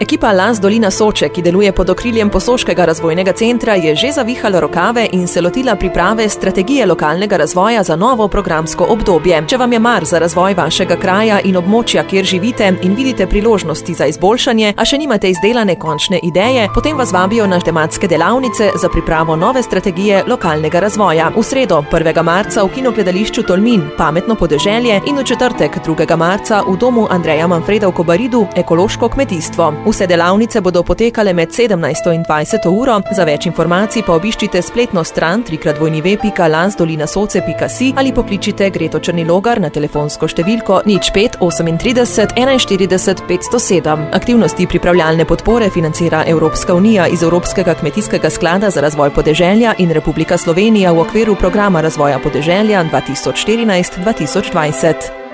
Ekipa Las Dolina Soče, ki deluje pod okriljem Posoškega razvojnega centra, je že zavihala rokave in se lotila priprave strategije lokalnega razvoja za novo programsko obdobje. Če vam je mar za razvoj vašega kraja in območja, kjer živite in vidite priložnosti za izboljšanje, a še nimate izdelane končne ideje, potem vas vabijo na tematske delavnice za pripravo nove strategije lokalnega razvoja. V sredo, 1. marca v kinogledališču Tolmin, Pametno podeželje in v četrtek, 2. marca v domu Andreja Manfreda v Kobaridu, Ekološko kmetijstvo. Vse delavnice bodo potekale med 17. in 20. uro. Za več informacij pa obiščite spletno stran www.lasdolinasoce.si ali pokličite Greto Črnilogar na telefonsko številko 05 38 41 507. Aktivnosti pripravljalne podpore financira Evropska unija iz Evropskega kmetijskega sklada za razvoj podeželja in Republika Slovenija v okviru programa razvoja podeželja 2014-2020.